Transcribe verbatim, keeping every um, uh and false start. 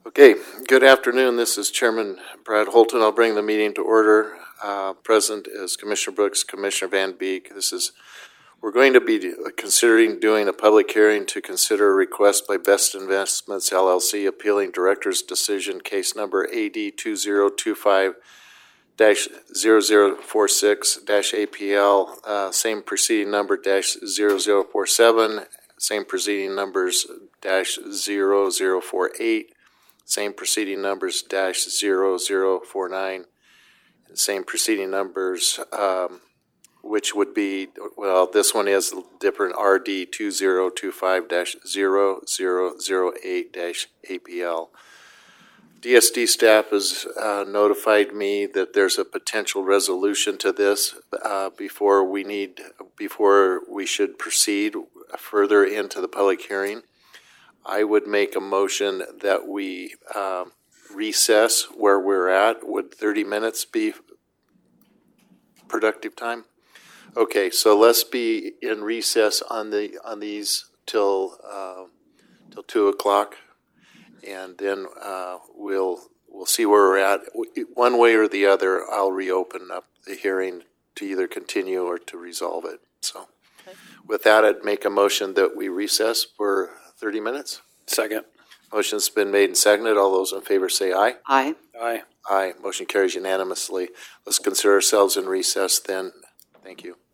Okay, good afternoon. This is Chairman Brad Holton. I'll bring the meeting to order. Uh, present is Commissioner Brooks, Commissioner Van Beek. This is, we're going to be considering doing a public hearing to consider a request by Best Investments L L C appealing director's decision case number A D two zero two five dash zero zero four six dash A P L, uh, same proceeding number dash zero zero four seven, same proceeding numbers dash zero zero four eight, same proceeding numbers dash zero zero four nine, and same proceeding numbers, um, which would be, well, this one is different, R D two zero two five dash zero zero zero eight dash A P L. D S D staff has uh, notified me that there's a potential resolution to this uh, before we need, before we should proceed further into the public hearing. I would make a motion that we uh, recess where we're at. Would thirty minutes be productive time? Okay, so let's be in recess on the on these till uh, till two o'clock, and then uh, we'll we'll see where we're at. One way or the other, I'll reopen up the hearing to either continue or to resolve it. So, okay. With that, I'd make a motion that we recess for thirty minutes. Second. Motion's been made and seconded. All those in favor say aye. Aye. Aye. Aye. Motion carries unanimously. Let's consider ourselves in recess then. Thank you.